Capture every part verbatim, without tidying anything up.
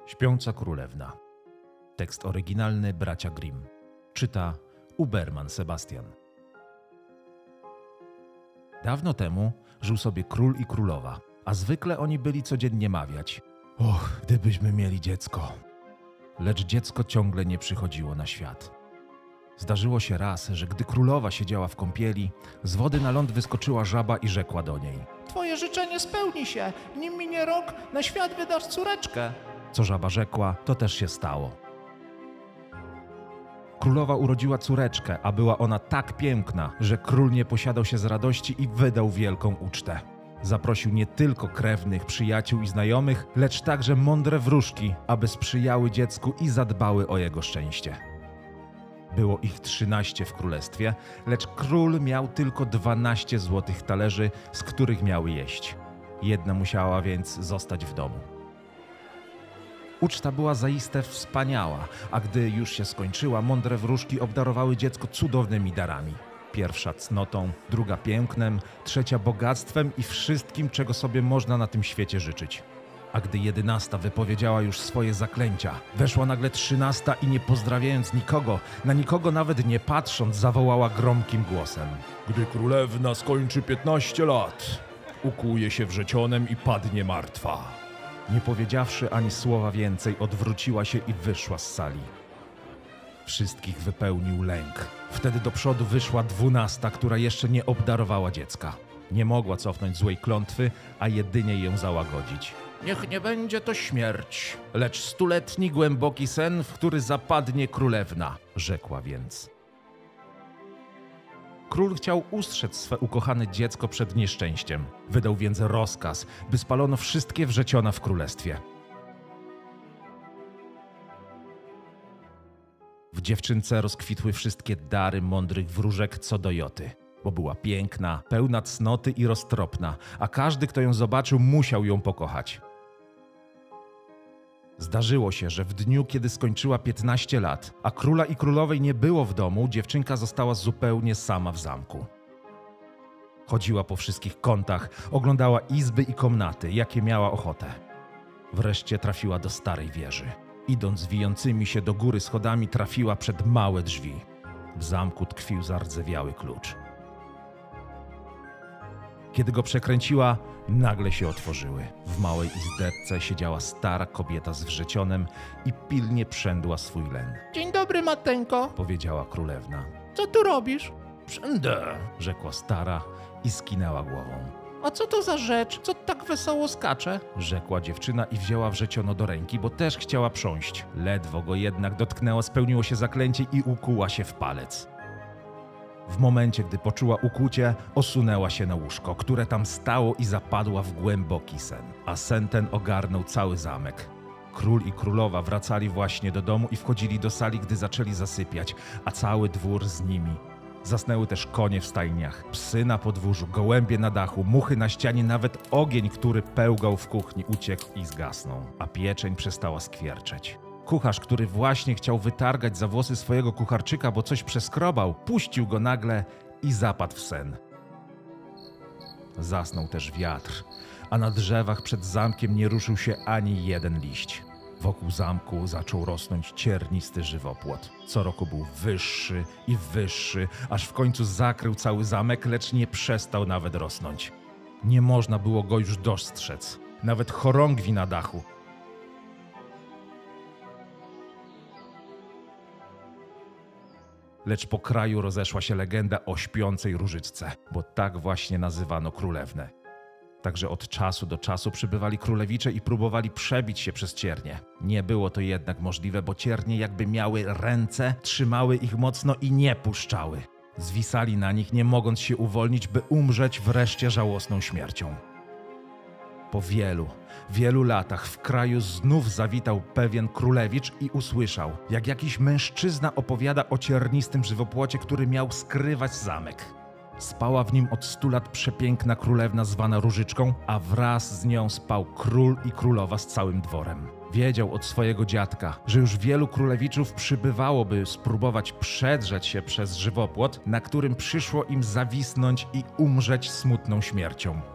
Śpiąca królewna. Tekst oryginalny bracia Grimm. Czyta Uberman Sebastian. Dawno temu żył sobie król i królowa, a zwykle oni byli codziennie mawiać: och, gdybyśmy mieli dziecko. Lecz dziecko ciągle nie przychodziło na świat. Zdarzyło się raz, że gdy królowa siedziała w kąpieli, z wody na ląd wyskoczyła żaba i rzekła do niej: Twoje życzenie spełni się, nim minie rok, na świat wydasz córeczkę. Co żaba rzekła, to też się stało. Królowa urodziła córeczkę, a była ona tak piękna, że król nie posiadał się z radości i wydał wielką ucztę. Zaprosił nie tylko krewnych, przyjaciół i znajomych, lecz także mądre wróżki, aby sprzyjały dziecku i zadbały o jego szczęście. Było ich trzynaście w królestwie, lecz król miał tylko dwanaście złotych talerzy, z których miały jeść. Jedna musiała więc zostać w domu. Uczta była zaiste wspaniała, a gdy już się skończyła, mądre wróżki obdarowały dziecko cudownymi darami. Pierwsza cnotą, druga pięknem, trzecia bogactwem i wszystkim, czego sobie można na tym świecie życzyć. A gdy jedenasta wypowiedziała już swoje zaklęcia, weszła nagle trzynasta i nie pozdrawiając nikogo, na nikogo nawet nie patrząc, zawołała gromkim głosem: Gdy królewna skończy piętnaście lat, ukuje się wrzecionem i padnie martwa. Nie powiedziawszy ani słowa więcej, odwróciła się i wyszła z sali. Wszystkich wypełnił lęk. Wtedy do przodu wyszła dwunasta, która jeszcze nie obdarowała dziecka. Nie mogła cofnąć złej klątwy, a jedynie ją załagodzić. Niech nie będzie to śmierć, lecz stuletni głęboki sen, w który zapadnie królewna, rzekła więc. Król chciał ustrzec swe ukochane dziecko przed nieszczęściem. Wydał więc rozkaz, by spalono wszystkie wrzeciona w królestwie. W dziewczynce rozkwitły wszystkie dary mądrych wróżek co do joty, bo była piękna, pełna cnoty i roztropna, a każdy, kto ją zobaczył, musiał ją pokochać. Zdarzyło się, że w dniu, kiedy skończyła piętnaście lat, a króla i królowej nie było w domu, dziewczynka została zupełnie sama w zamku. Chodziła po wszystkich kątach, oglądała izby i komnaty, jakie miała ochotę. Wreszcie trafiła do starej wieży. Idąc wijącymi się do góry schodami, trafiła przed małe drzwi. W zamku tkwił zardzewiały klucz. Kiedy go przekręciła, nagle się otworzyły. W małej izdebce siedziała stara kobieta z wrzecionem i pilnie przędła swój len. Dzień dobry, mateńko, Powiedziała królewna. co tu robisz? Przędę, rzekła stara i skinęła głową. A co to za rzecz, co tak wesoło skacze? Rzekła dziewczyna i wzięła wrzeciono do ręki, bo też chciała prząść. Ledwo go jednak dotknęła, spełniło się zaklęcie i ukuła się w palec. W momencie, gdy poczuła ukłucie, osunęła się na łóżko, które tam stało i zapadła w głęboki sen. A sen ten ogarnął cały zamek. Król i królowa wracali właśnie do domu i wchodzili do sali, gdy zaczęli zasypiać, a cały dwór z nimi. Zasnęły też konie w stajniach, psy na podwórzu, gołębie na dachu, muchy na ścianie, nawet ogień, który pełgał w kuchni, uciekł i zgasnął, a pieczeń przestała skwierczeć. Kucharz, który właśnie chciał wytargać za włosy swojego kucharczyka, bo coś przeskrobał, puścił go nagle i zapadł w sen. Zasnął też wiatr, a na drzewach przed zamkiem nie ruszył się ani jeden liść. Wokół zamku zaczął rosnąć ciernisty żywopłot. Co roku był wyższy i wyższy, aż w końcu zakrył cały zamek, lecz nie przestał nawet rosnąć. Nie można było go już dostrzec, nawet chorągwi na dachu. Lecz po kraju rozeszła się legenda o śpiącej różyczce, bo tak właśnie nazywano królewnę. Także od czasu do czasu przybywali królewicze i próbowali przebić się przez ciernie. Nie było to jednak możliwe, bo ciernie jakby miały ręce, trzymały ich mocno i nie puszczały. Zwisali na nich, nie mogąc się uwolnić, by umrzeć wreszcie żałosną śmiercią. Po wielu, wielu latach w kraju znów zawitał pewien królewicz i usłyszał, jak jakiś mężczyzna opowiada o ciernistym żywopłocie, który miał skrywać zamek. Spała w nim od stu lat przepiękna królewna zwana Różyczką, a wraz z nią spał król i królowa z całym dworem. Wiedział od swojego dziadka, że już wielu królewiczów przybywało, by spróbować przedrzeć się przez żywopłot, na którym przyszło im zawisnąć i umrzeć smutną śmiercią.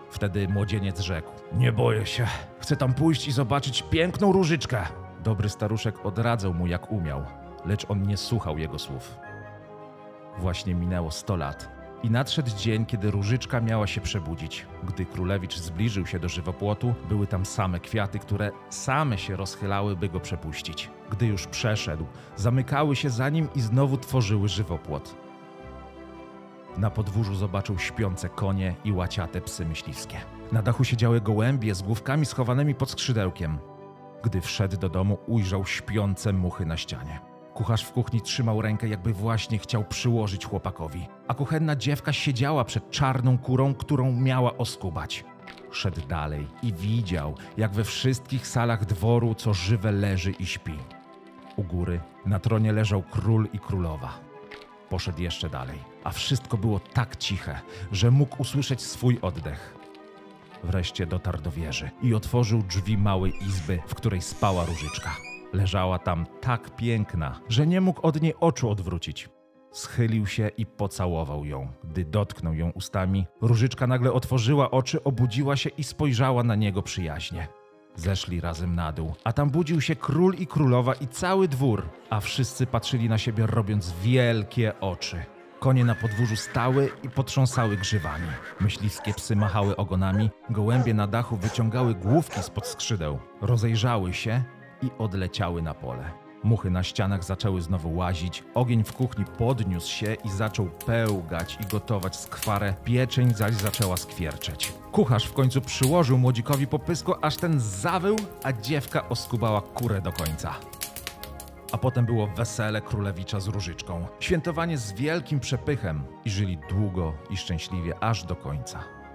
Wtedy młodzieniec rzekł: nie boję się, chcę tam pójść i zobaczyć piękną Różyczkę. Dobry staruszek odradzał mu jak umiał, lecz on nie słuchał jego słów. Właśnie minęło sto lat i nadszedł dzień, kiedy Różyczka miała się przebudzić. Gdy królewicz zbliżył się do żywopłotu, były tam same kwiaty, które same się rozchylały, by go przepuścić. Gdy już przeszedł, zamykały się za nim i znowu tworzyły żywopłot. Na podwórzu zobaczył śpiące konie i łaciate psy myśliwskie. Na dachu siedziały gołębie z główkami schowanymi pod skrzydełkiem. Gdy wszedł do domu, ujrzał śpiące muchy na ścianie. Kucharz w kuchni trzymał rękę, jakby właśnie chciał przyłożyć chłopakowi, a kuchenna dziewka siedziała przed czarną kurą, którą miała oskubać. Szedł dalej i widział, jak we wszystkich salach dworu co żywe leży i śpi. U góry na tronie leżał król i królowa. Poszedł jeszcze dalej, a wszystko było tak ciche, że mógł usłyszeć swój oddech. Wreszcie dotarł do wieży i otworzył drzwi małej izby, w której spała Różyczka. Leżała tam tak piękna, że nie mógł od niej oczu odwrócić. Schylił się i pocałował ją. Gdy dotknął ją ustami, Różyczka nagle otworzyła oczy, obudziła się i spojrzała na niego przyjaźnie. Zeszli razem na dół, a tam budził się król i królowa i cały dwór, a wszyscy patrzyli na siebie, robiąc wielkie oczy. Konie na podwórzu stały i potrząsały grzywami. Myśliwskie psy machały ogonami, gołębie na dachu wyciągały główki spod skrzydeł. Rozejrzały się i odleciały na pole. Muchy na ścianach zaczęły znowu łazić, ogień w kuchni podniósł się i zaczął pełgać i gotować skwarę, pieczeń zaś zaczęła skwierczeć. Kucharz w końcu przyłożył młodzikowi popysku, aż ten zawył, a dziewka oskubała kurę do końca. A potem było wesele królewicza z Różyczką, świętowanie z wielkim przepychem i żyli długo i szczęśliwie aż do końca.